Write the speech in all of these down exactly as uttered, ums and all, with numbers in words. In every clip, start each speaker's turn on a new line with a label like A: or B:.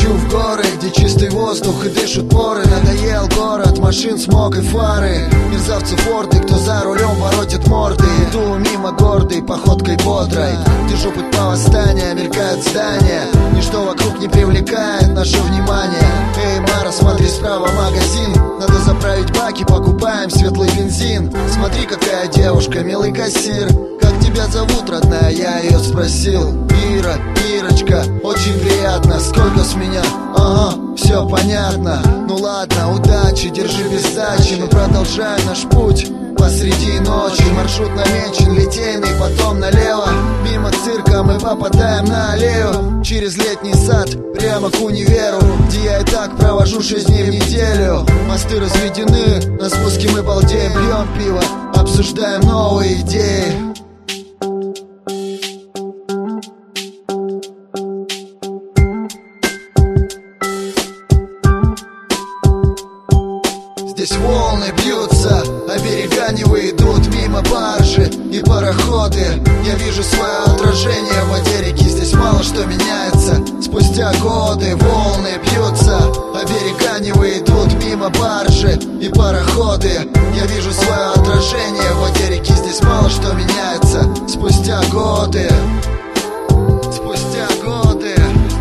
A: Хочу в горы, где чистый воздух и дышат поры. Надоел город, машин, смог и фары. Мерзавцы форты, кто за рулем воротит морды. Иду мимо гордой, походкой бодрой. Держу путь по восстанию, мелькают здания. Ничто вокруг не привлекает наше внимание. Эй, Мара, смотри справа, магазин. Надо заправить баки, покупаем светлый бензин. Смотри, какая девушка, милый кассир. Как тебя зовут, родная? Я ее спросил. Ира, Ирочка, очень приятно. Сколько с меня? Ага, все понятно. Ну ладно, удачи, держи без сдачи. Мы продолжаем наш путь посреди ночи. Маршрут намечен, литейный, потом налево. Мимо цирка мы попадаем на аллею. Через летний сад, прямо к универу, где я и так провожу шесть дней в неделю. Мосты разведены, на спуске мы балдеем. Пьем пиво, обсуждаем новые идеи. Здесь волны бьются, а берега не выйдут. Мимо баржи и пароходы. Я вижу свое отражение в воде реки. Здесь мало что меняется. Спустя годы волны бьются, а берега не выйдут. Мимо баржи и пароходы. Я вижу свое отражение в воде реки. Здесь мало что меняется. Спустя годы. Спустя годы.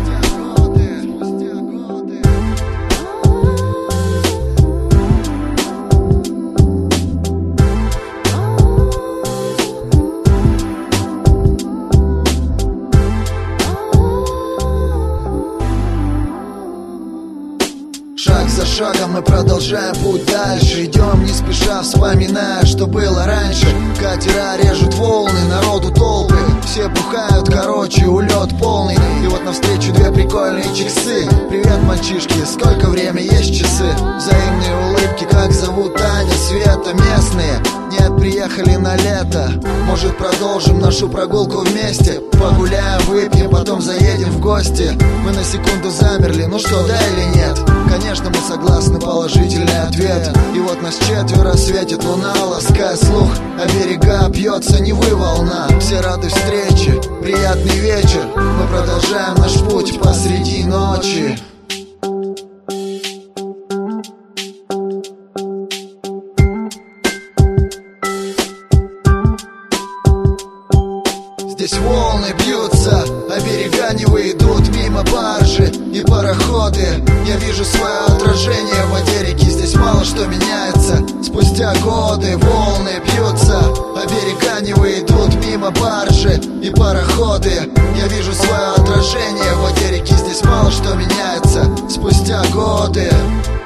A: Шаг за шагом мы продолжаем путь дальше. Идем не спеша, вспоминая, что было раньше. Катера режут волны, народу толпы. Все бухают, короче, улет полный. И вот навстречу две прикольные чиксы. Привет, мальчишки, сколько время, есть часы? Взаимные улыбки, как зовут Таня, Света, местные? Нет, приехали на лето. Может, продолжим нашу прогулку вместе? Погуляем, выпьем, потом заедем в гости. Мы на секунду замерли, ну что, да или нет? Конечно, мы согласны, положительный ответ. И вот нас четверо, светит луна, лаская слух. А берега бьется Невы волна. Все рады встрече, приятный вечер. Мы продолжаем наш путь посреди ночи. Здесь волны бьются, а берега не выйдут. Мимо баржи и пароходы. Я вижу свое отражение в воде реки. Здесь мало что меняется. Спустя годы волны бьются, а берега не выйдут. Мимо баржи и пароходы. Я вижу свое отражение в воде реки. Здесь мало что меняется. Спустя годы.